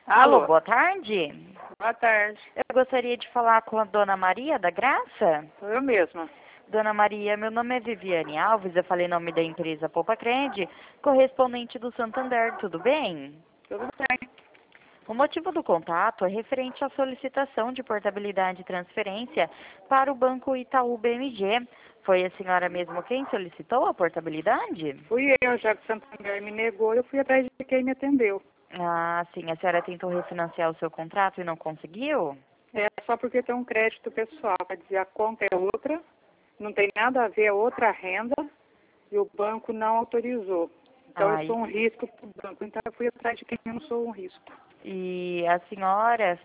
Alô, Alô, boa tarde. boa tarde. Eu gostaria de falar com a dona Maria da Graça. Sou eu mesma. Dona Maria, meu nome é Viviane Alves, eu falei em nome da empresa Poupa Cred, correspondente do Santander, tudo bem? Tudo bem? O motivo do contato é referente à solicitação de portabilidade e transferência para o Banco Itaú BMG. Foi a senhora mesmo quem solicitou a portabilidade? Fui eu, já que o Santander me negou, eu fui atrás de quem me atendeu. Ah, sim, a senhora tentou refinanciar o seu contrato e não conseguiu? É só porque tem um crédito pessoal, quer dizer, a conta é outra, não tem nada a ver, é outra renda, e o banco não autorizou. Então eu Ai, sou um risco para o banco, então eu fui atrás de quem eu não sou um risco. e a senhora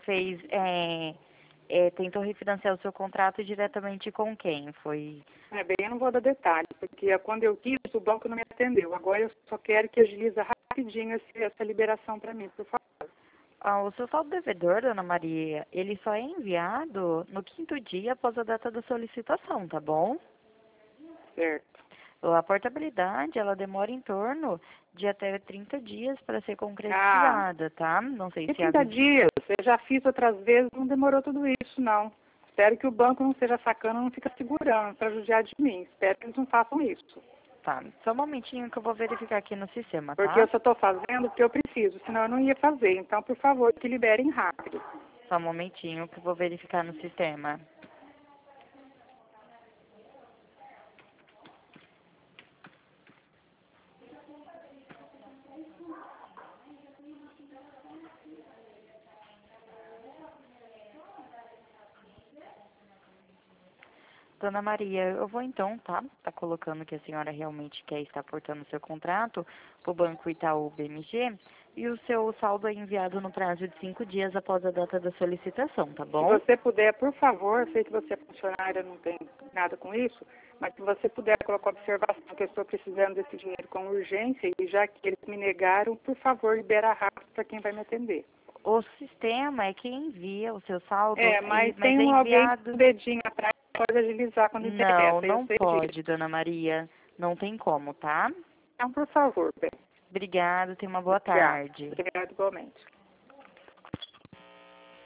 tentou refinanciar o seu contrato diretamente com quem? Foi. É bem, eu não vou dar detalhe, porque quando eu quis, o banco não me atendeu. Agora eu só quero que agilize rapidinho essa liberação para mim, por favor. Ah, o seu saldo devedor, dona Maria, ele só é enviado no quinto dia após a data da solicitação, tá bom? Certo. A portabilidade, ela demora em torno de até 30 dias para ser Ah, concretizada, tá? Não sei e se é 30 dias, eu já fiz outras vezes, não demorou tudo isso, não. Espero que o banco não seja sacana, não fica segurando para judiar de mim. Espero que eles não façam isso. Tá, só um momentinho que eu vou verificar aqui no sistema, Porque eu tá? só estou fazendo porque eu preciso, senão eu não ia fazer. Então, por favor, que liberem rápido. Só um momentinho que eu vou verificar no sistema. Dona Maria, eu vou então, tá? Tá colocando que a senhora realmente quer estar portando seu contrato para o Banco Itaú BMG e o seu saldo é enviado no prazo de 5 dias após a data da solicitação, tá Se bom? você puder, por favor, eu sei que você é funcionária, não tem nada com isso, mas se você puder colocar observação que eu estou precisando desse dinheiro com urgência e já que eles me negaram, por favor, libera rápido para quem vai me atender. O sistema é quem envia o seu saldo, É, mas mas tem é alguém com o enviado. dedinho atrás que pode agilizar quando Não, interessa, eu não sei pode, disso. Dona Maria. Não tem como, tá? Então, por favor, bem. Obrigada, tenha uma boa Obrigada. tarde. Obrigada igualmente.